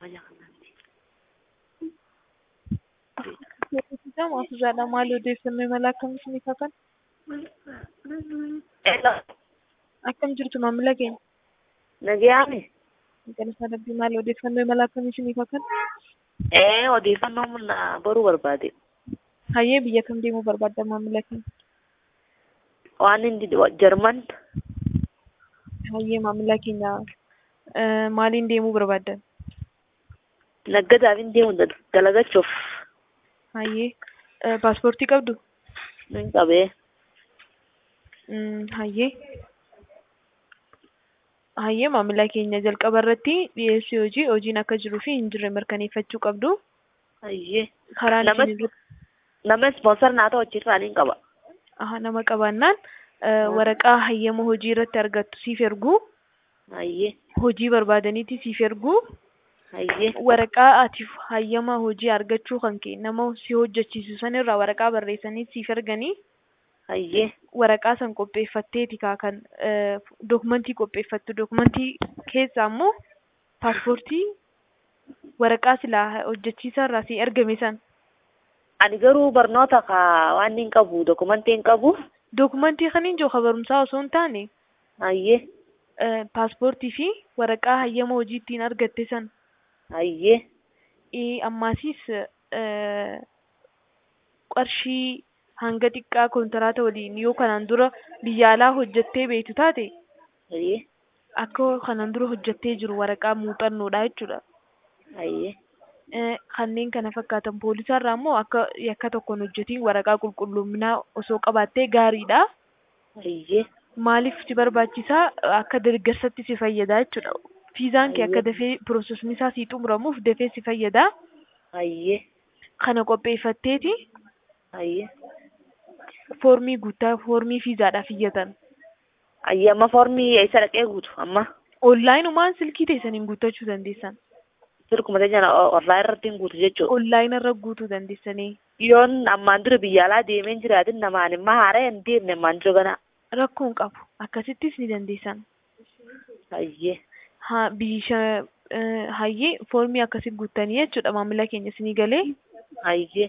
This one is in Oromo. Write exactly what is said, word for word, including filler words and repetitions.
Beeksisa mootummaadhaan maal odeeffannoo imala akkamiif ni kafan? Akkam jirtu maamila keenya? Nagayaami. Galata Rabbii maal odeeffannoo imala akkamiif ni kafan? Eh, odeeffannoo mun baruu barbaade. Hayyee biyya kam deemuu barbaadda maamila keenya? Waan inni Jarman. Hayyee maamila keenya maaliin deemuu barbaaddan? Naggadaaf hin deemu dalagachuuf. Hayyee paaspoortii qabdu? Hin qabee. Hayyee. Hayyee maamila keenya jalqaba irratti dhiyeessii hojii hojiin akka jiruu fi hin jirre mirkaneeffachuu qabdu. Hayyee. Karaan Nama isin nama sponsor naa ta'u hojjetaan hin qaba. aha nama qabaannaan waraqaa hayyama hojii irratti argattu siif ergu. Hayyee. Hojii barbaadaniiti siif ergu. Hayyee. Waraqaa atiif hayyama hojii argachuu kan kee nama si hojjechiisu sanirraa waraqaa barreessanii siif erganii. Hayyee. Waraqaa san qopheeffatteeti kaa kan dokumentii qopheeffattu dokumentii keessaa immoo paaspoortii waraqaa silaa hojjechiisa irraa si ergame san. Ani garuu barnoota ka waan hin qabu dokumentii hin qabu. Dokumentii kaniin joo barumsaa osoo hin taane. Hayyee. Paaspoortii fi waraqaa hayyama hojii ittiin argatte san. Hayyee. Ammaasiis qarshii hanga xiqqaa kontiraata waliin yoo kanaan dura biyya alaa hojjettee beektu taate. Hayyee. Akka kanaan dura hojjettee jiru waraqaa muuxannoodha jechuudha. Hayyee. Kanneen kana fakkaatan poolisaarraa immoo akka yakka tokkoon hojjetiin waraqaa qulqullummaa osoo qabaattee gaariidha. Hayyee. Maaliif si barbaachisaa akka deeggarsatti si fayyada jechuudha. Fiizaan kee akka dafee piroosesni isaa si xumuramuuf dafee si fayyada. Hayyee. Kana qopheeffatteeti. Hayyee. Foormii guutaa foormii fiizaadhaaf iyyatan. Hayyee amma foormii eessa dhaqee guutu amma? Onlaayinumaan silkii teessaniin guuttachuu dandeessan. Silkuma ta'e onlaayinii irratti hin guutu jechuudha. Onlaayinii irra guutuu dandeessanii. Yoon ammaan dura biyya alaa deemee jiraatin namaan immoo haara hin deemne ammaan dura gana. Rakkoo hin qabu. Akkasittis ni dandeessan. Hayyee. Ha bisha hayyee foormii akkasii guuttanii jechuudha maamila keenya isinii galee. Hayyee.